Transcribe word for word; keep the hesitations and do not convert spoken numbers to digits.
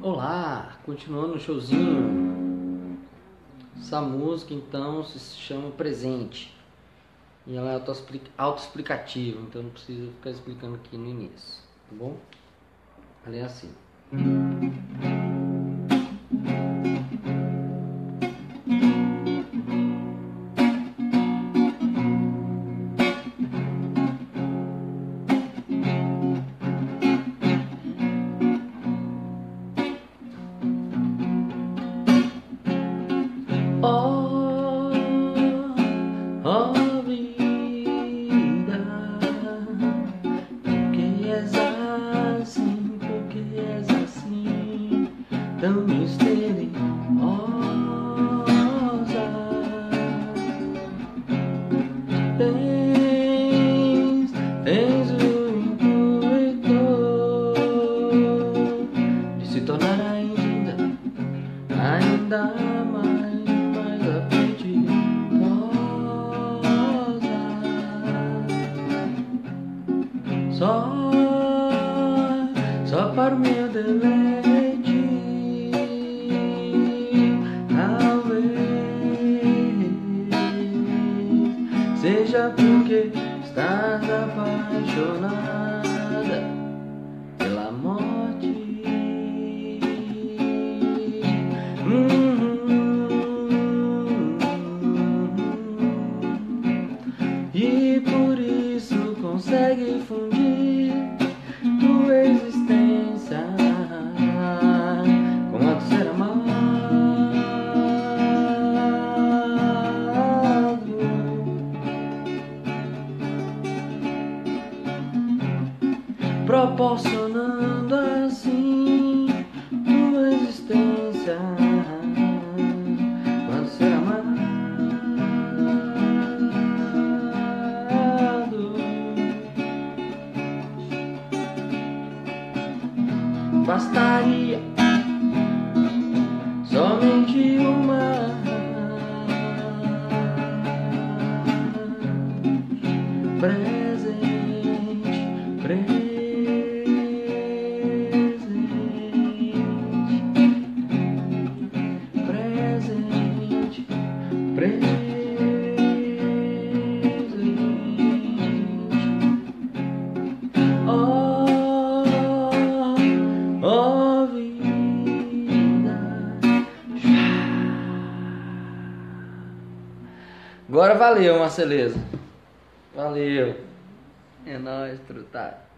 Olá, continuando o showzinho. Essa música então se chama Presente e ela é autoexplicativa, então não preciso ficar explicando aqui no início, tá bom? Ela é assim. Oh, oh vida, por que és assim, por que és assim, tão misteriosa? Tens, tens o intuito de se tornar ainda, ainda mais. Só, só para o meu deleite, talvez seja porque estás apaixonada pela morte. Hum, e por isso consegue fundir tua existência com a do ser amado, proporcionando assim tua existência com a do ser amado. Bastaria somente uma presente, presente, presente, presente. Oh, vida. Agora valeu, Marceleza. Valeu. É nóis, trutado.